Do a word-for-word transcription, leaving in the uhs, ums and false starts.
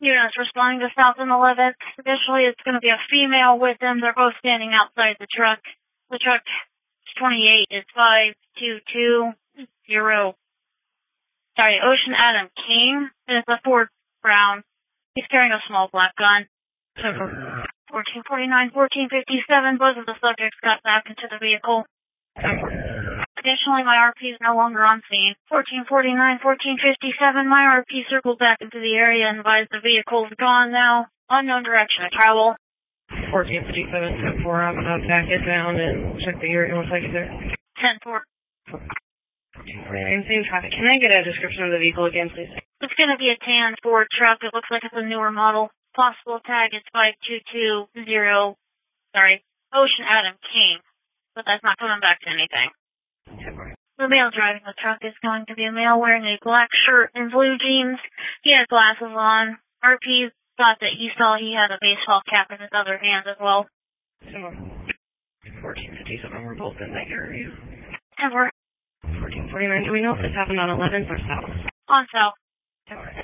Units responding to South and eleventh. Additionally, it's going to be a female with them. They're both standing outside the truck. The truck is twenty-eight. It's five two two zero. Sorry, Ocean Adam King. And it's a Ford Brown. He's carrying a small black gun. fourteen forty-nine, fourteen fifty-seven. Both of the subjects got back into the vehicle. Additionally, my R P is no longer on scene. fourteen forty-nine, fourteen fifty-seven, my R P circled back into the area and advised the vehicle's gone now. Unknown direction of travel. fourteen fifty-seven, ten four, I'm going to back it down and check the area. Looks like it's there. ten four. fourteen forty-nine, same traffic. Can I get a description of the vehicle again, please? It's going to be a tan Ford truck. It looks like it's a newer model. Possible tag is five two two zero. Sorry, Ocean Adam King. But that's not coming back to anything. The male driving the truck is going to be a male wearing a black shirt and blue jeans. He has glasses on. R P thought that he saw he had a baseball cap in his other hand as well. fourteen fifty-seven, we're both in that area. ten four. fourteen forty-nine, do we know if this happened on eleventh or south? On south.